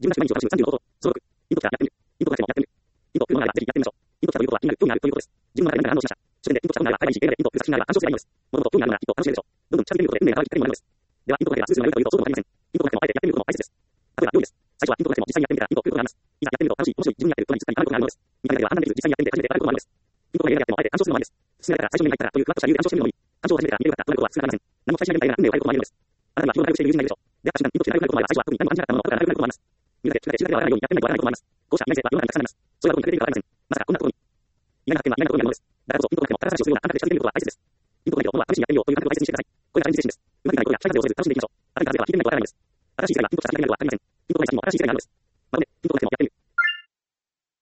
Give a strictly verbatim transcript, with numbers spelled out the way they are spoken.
自分らしく毎日を楽しむさんじゅうの方法。総録。インプットからやってみる。インプットが来てもやってみる。インプット不要な場合はぜひやってみましょう。インプットしたということは興味がある、興味があるということです。自分の中で何か反応しました。初見でインプットしたことがあれば、毎日 エーアイ でインプットを作成しながら暗唱すればいいのです。もともと興味があるならきっと楽しめるでしょう。どんどん近づけることで運命が変わりきったりもなるのです。では、インプットだけではスルスルなるかというとそうでもありません。インプットだけでもあえてやってみることも大切です。例えば料理です。最初はインプットだけでも実際にやってみてからインプットを送ることがあります。いざやってみると楽しい、面白い、自分に合っていることに実際に学ぶことがあるのです。見た目では判断できず実際にやってみて初めて学ぶことがあるのです。インプットがやってもあえて暗唱するのもありです。進められたら最初に目が入ったらというふわっとした理由で暗唱してみるのに、暗唱を始めてから見れるかとなることは少なくありません。何も最初にやりたいが運命を変えることもありるのです。あなたには日頃からしている友人がいるでしょう。出会った瞬間、インプットして長くなることもあれば、最初は特に何も感じなかったものが後から長くなることもあります。見るだけ、聞くだけ、知るだけでわからないようにやってみないとわからないこともあります。こうした未来性は世の中にたくさんあります。そういうことに隠れているからありません。まさかこんなところに。意外な発見は意外なところにあるのです。だからこそ、インプットだけも高さをするようなあなたで近づけることは大切です。インプットだけをものは試しにやってみるよという感覚を大切にしてください。これがチャレンジ精神です。うまくいかないことや、社会風をせず楽しんでいきましょう。